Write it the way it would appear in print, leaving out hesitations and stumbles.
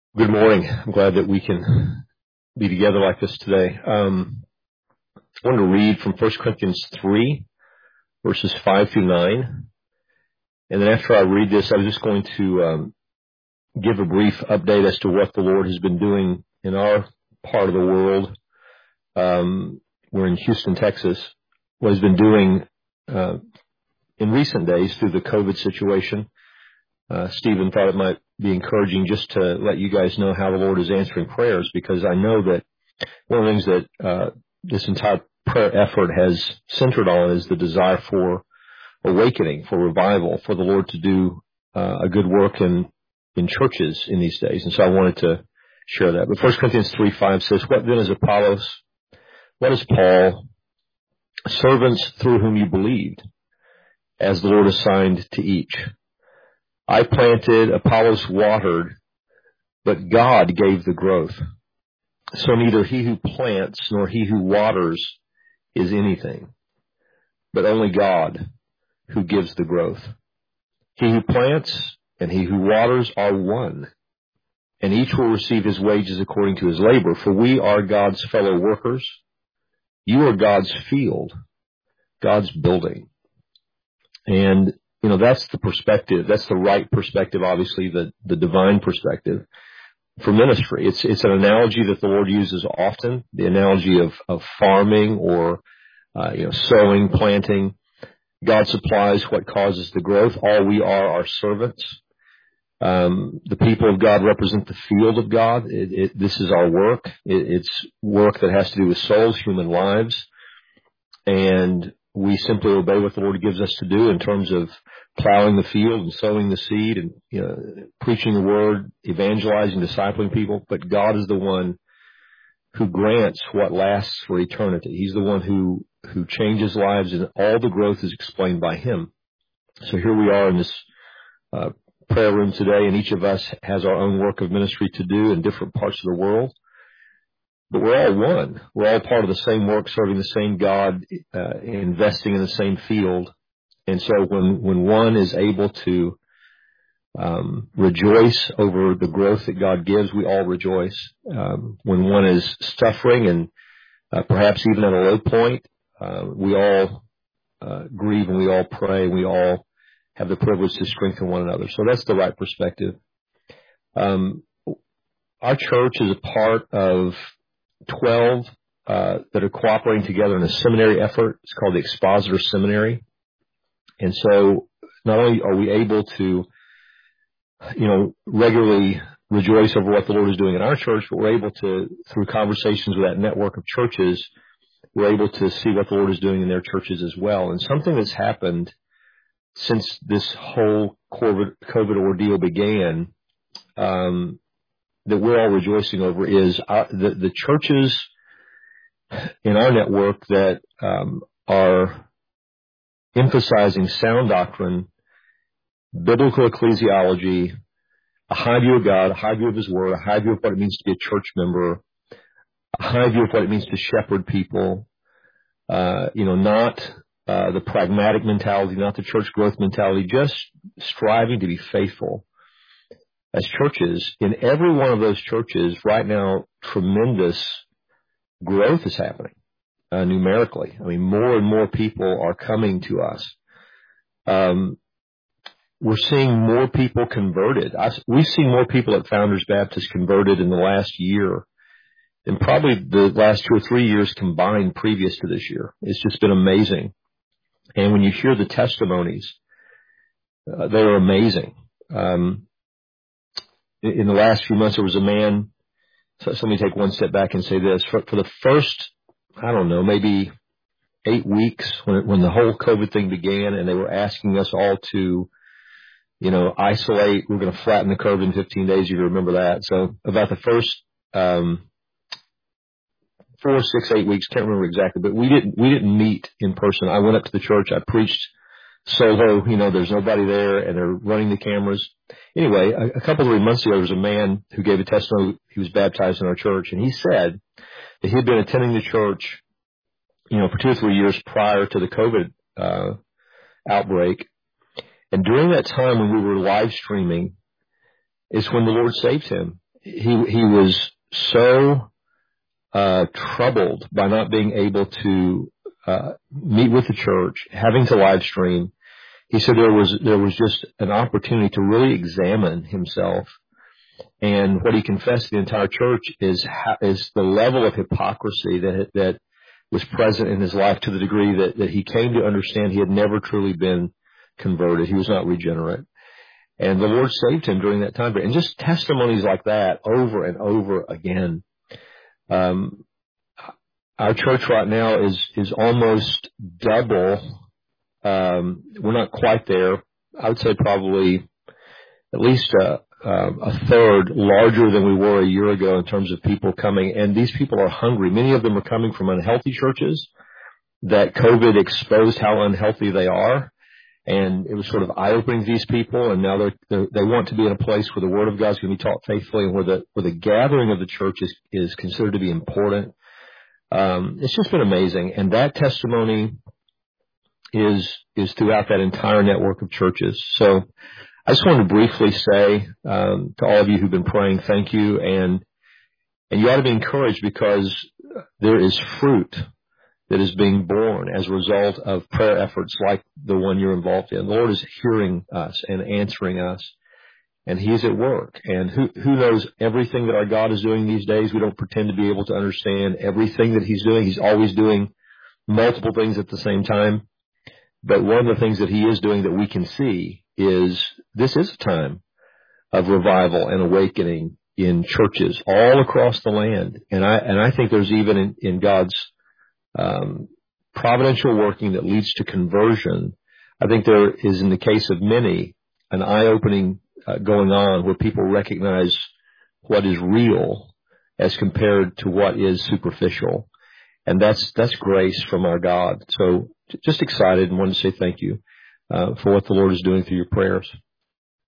Good morning. I'm glad that we can be together like this today. I want to read from 1 Corinthians 3, verses 5 through 9. And then after I read this, I'm just going to give a brief update as to what the Lord has been doing in our part of the world. We're in Houston, Texas. What He's been doing in recent days through the COVID situation. Stephen thought it might be encouraging just to let you guys know how the Lord is answering prayers, because I know that one of the things that this entire prayer effort has centered on is the desire for awakening, for revival, for the Lord to do a good work in churches in these days. And so I wanted to share that. But 1 Corinthians 3:5 says, "What then is Apollos? What is Paul? Servants through whom you believed, as the Lord assigned to each. I planted, Apollos watered, but God gave the growth. So neither he who plants nor he who waters is anything, but only God who gives the growth. He who plants and he who waters are one, and each will receive his wages according to his labor. For we are God's fellow workers. You are God's field, God's building." And that's the perspective. That's the right perspective, obviously, the divine perspective for ministry. It's an analogy that the Lord uses often, the analogy of farming or, sowing, planting. God supplies what causes the growth. All we are servants. The people of God represent the field of God. This is our work. It's work that has to do with souls, human lives. And we simply obey what the Lord gives us to do in terms of plowing the field and sowing the seed and preaching the word, evangelizing, discipling people. But God is the one who grants what lasts for eternity. He's the one who changes lives, and all the growth is explained by Him. So here we are in this prayer room today, and each of us has our own work of ministry to do in different parts of the world. But we're all one. We're all part of the same work, serving the same God, investing in the same field. And so when one is able to rejoice over the growth that God gives, we all rejoice. When one is suffering and perhaps even at a low point, we all grieve and we all pray. We all have the privilege to strengthen one another. So that's the right perspective. Our church is a part of 12 that are cooperating together in a seminary effort. It's called the Expositor Seminary. And so not only are we able to, regularly rejoice over what the Lord is doing in our church, but we're able to, through conversations with that network of churches, we're able to see what the Lord is doing in their churches as well. And something that's happened since this whole COVID ordeal began, that we're all rejoicing over is the churches in our network that are emphasizing sound doctrine, biblical ecclesiology, a high view of God, a high view of His Word, a high view of what it means to be a church member, a high view of what it means to shepherd people, not the pragmatic mentality, not the church growth mentality, just striving to be faithful as churches. In every one of those churches right now, tremendous growth is happening. Numerically. I mean, more and more people are coming to us. We're seeing more people converted. We've seen more people at Founders Baptist converted in the last year than probably the last 2 or 3 years combined previous to this year. It's just been amazing. And when you hear the testimonies, they are amazing. In the last few months, there was a man. So let me take one step back and say this. For the first, maybe 8 weeks when the whole COVID thing began, and they were asking us all to, isolate. We're going to flatten the curve in 15 days. You remember that. So about the first 4, 6, 8 weeks, can't remember exactly, but we didn't meet in person. I went up to the church. I preached solo. There's nobody there, and they're running the cameras. Anyway, a couple of 3 months ago, there was a man who gave a testimony. He was baptized in our church, and he said that he had been attending the church, for 2 or 3 years prior to the COVID outbreak. And during that time when we were live streaming is when the Lord saved him. he was so troubled by not being able to meet with the church, having to live stream. He said there was just an opportunity to really examine himself. And what he confessed to the entire church is the level of hypocrisy that was present in his life, to the degree that he came to understand he had never truly been converted. He was not regenerate. And the Lord saved him during that time. And just testimonies like that over and over again. Our church right now is almost double. We're not quite there. I would say probably at least a third larger than we were a year ago in terms of people coming. And these people are hungry. Many of them are coming from unhealthy churches that COVID exposed how unhealthy they are. And it was sort of eye-opening to these people. And now they want to be in a place where the Word of God is going to be taught faithfully, and where the gathering of the church is considered to be important. It's just been amazing. And that testimony is throughout that entire network of churches. So I just wanted to briefly say to all of you who've been praying, thank you. And you ought to be encouraged, because there is fruit that is being born as a result of prayer efforts like the one you're involved in. The Lord is hearing us and answering us, and He is at work. And who knows everything that our God is doing these days? We don't pretend to be able to understand everything that He's doing. He's always doing multiple things at the same time. But one of the things that He is doing that we can see is this is a time of revival and awakening in churches all across the land. And I think there's even in God's providential working that leads to conversion. I think there is, in the case of many, an eye-opening going on where people recognize what is real as compared to what is superficial. And that's grace from our God. So just excited and wanted to say thank you for what the Lord is doing through your prayers.